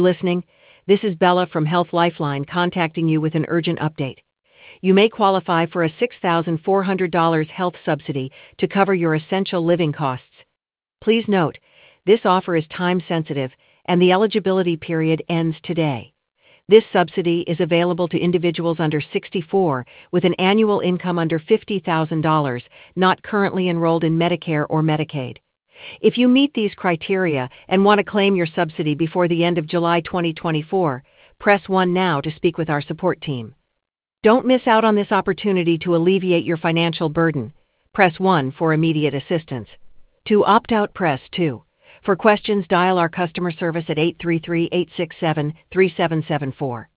Listening. This is Bella from Health Lifeline contacting you with an urgent update. You may qualify for a $6,400 health subsidy to cover your essential living costs. Please note, this offer is time sensitive and the eligibility period ends today. This subsidy is available to individuals under 64 with an annual income under $50,000, not currently enrolled in Medicare or Medicaid. If you meet these criteria and want to claim your subsidy before the end of July 2024, press 1 now to speak with our support team. Don't miss out on this opportunity to alleviate your financial burden. Press 1 for immediate assistance. To opt out, press 2. For questions, dial our customer service at 833-867-3774.